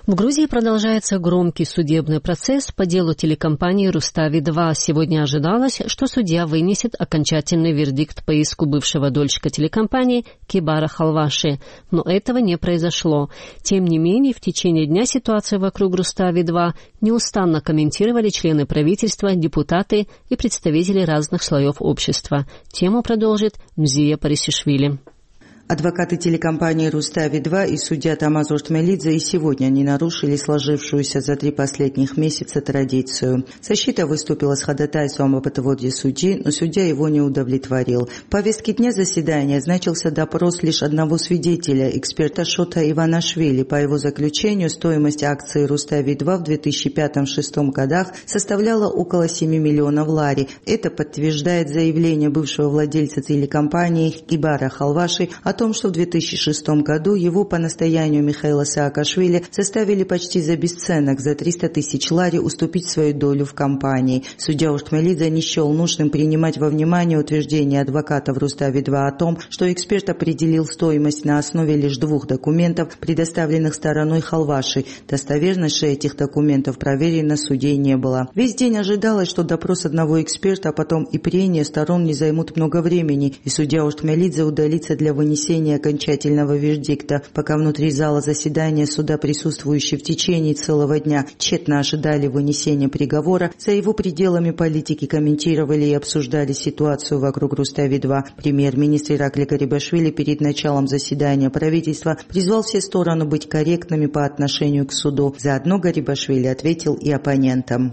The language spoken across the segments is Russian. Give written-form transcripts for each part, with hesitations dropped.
В Грузии продолжается громкий судебный процесс по делу телекомпании «Рустави-2». Сегодня ожидалось, что судья вынесет окончательный вердикт по иску бывшего дольщика телекомпании Кибара Халваши. Но этого не произошло. Тем не менее, в течение дня ситуацию вокруг «Рустави-2» неустанно комментировали члены правительства, депутаты и представители разных слоев общества. Тему продолжит Мзия Парисишвили. Адвокаты телекомпании «Рустави-2» и судья Тамаз Ортмелидзе и сегодня не нарушили сложившуюся за 3 последних месяца традицию. Защита выступила с ходатайством об отводе судьи, но судья его не удовлетворил. В повестке дня заседания значился допрос лишь одного свидетеля, эксперта Шота Иванашвили. По его заключению, стоимость акций «Рустави-2» в 2005-2006 годах составляла около 7 миллионов лари. Это подтверждает заявление бывшего владельца телекомпании Кибара Халваши о том, что в 2006 году его по настоянию Михаила Саакашвили заставили почти за бесценок, за 300 тысяч лари, уступить свою долю в компании. Судья Ортмелидзе не счел нужным принимать во внимание утверждение адвокатов «Рустави-2» о том, что эксперт определил стоимость на основе лишь 2 документов, предоставленных стороной Халваши. Достоверность же этих документов проверена судей не было. Весь день ожидалось, что допрос одного эксперта, а потом и прения сторон не займут много времени, и судья Ортмелидзе удалится для вынесения окончательного вердикта. Пока внутри зала заседания суда присутствующие в течение целого дня тщетно ожидали вынесения приговора, за его пределами политики комментировали и обсуждали ситуацию вокруг «Рустави-2». Премьер-министр Иракли Гарибашвили перед началом заседания правительства призвал все стороны быть корректными по отношению к суду. Заодно Гарибашвили ответил и оппонентам.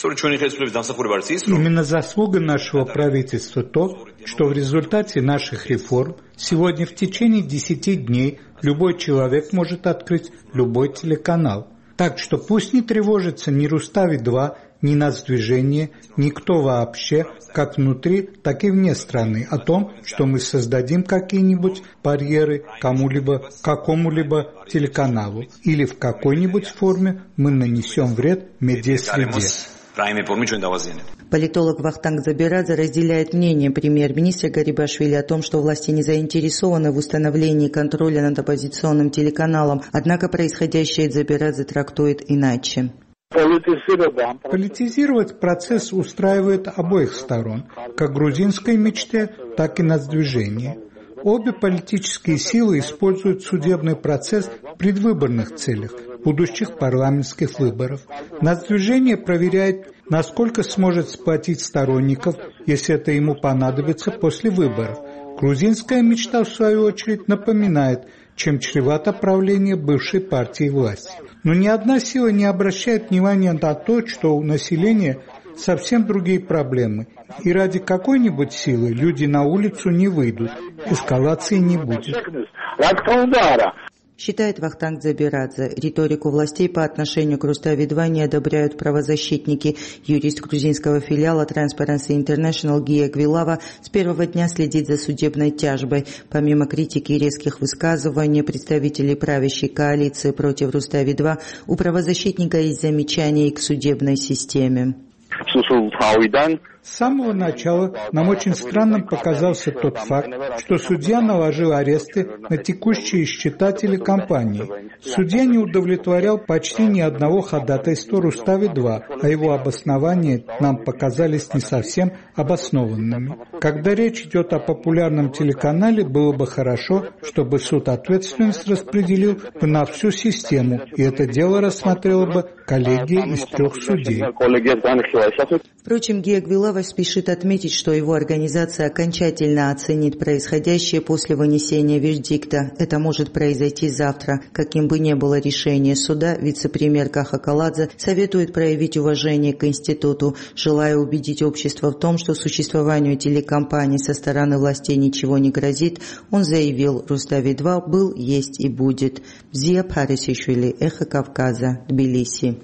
Именно заслуга нашего правительства то, что в результате наших реформ сегодня в течение 10 дней любой человек может открыть любой телеканал. Так что пусть не тревожится ни «Рустави-2», ни «Нацдвижение», никто вообще, как внутри, так и вне страны, о том, что мы создадим какие-нибудь барьеры кому-либо, какому-либо телеканалу, или в какой-нибудь форме мы нанесем вред медиасреде. Политолог Вахтанг Забирадзе разделяет мнение премьер-министра Гарибашвили о том, что власти не заинтересованы в установлении контроля над оппозиционным телеканалом, однако происходящее Забирадзе трактует иначе. Политизировать процесс устраивает обоих сторон, как грузинской мечте, так и Нацдвижение. Обе политические силы используют судебный процесс в предвыборных целях будущих парламентских выборов. Нацдвижение проверяет, насколько сможет сплотить сторонников, если это ему понадобится после выборов. Грузинская мечта, в свою очередь, напоминает, чем чревато правление бывшей партии власти. Но ни одна сила не обращает внимания на то, что у населения совсем другие проблемы. И ради какой-нибудь силы люди на улицу не выйдут. Эскалации не будет. Считает Вахтанг Забирадзе. Риторику властей по отношению к «Рустави-2» не одобряют правозащитники. Юрист грузинского филиала Transparency International Гия Гвилава с первого дня следит за судебной тяжбой. Помимо критики и резких высказываний представителей правящей коалиции против «Рустави-2», у правозащитника есть замечания и к судебной системе. С самого начала нам очень странным показался тот факт, что судья наложил аресты на текущие счета телекомпании. Судья не удовлетворял почти ни одного ходатайства «Рустави-2», а его обоснования нам показались не совсем обоснованными. Когда речь идет о популярном телеканале, было бы хорошо, чтобы суд ответственность распределил бы на всю систему, и это дело рассмотрела бы коллегия из 3 судей. Впрочем, Гия Гвилава спешит отметить, что его организация окончательно оценит происходящее после вынесения вердикта. Это может произойти завтра. Каким бы ни было решение суда, вице-премьер Каха Каладзе советует проявить уважение к институту, желая убедить общество в том, что существованию телекомпании со стороны властей ничего не грозит. Он заявил, «Рустави-2» был, есть и будет. Мзия Парисишвили, Эхо Кавказа, Тбилиси.